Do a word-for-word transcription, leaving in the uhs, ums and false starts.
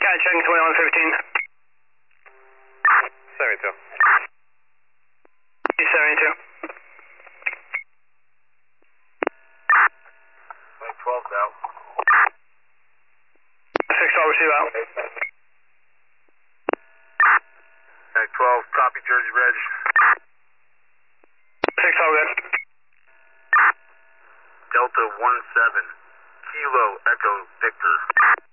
Cat checking twenty-one fifteen. seventy-two. seventy-two. twelve out. six twelve receive out. twelve, copy Jersey Reg. six twelve good. Delta one seven, Kilo Echo Victor.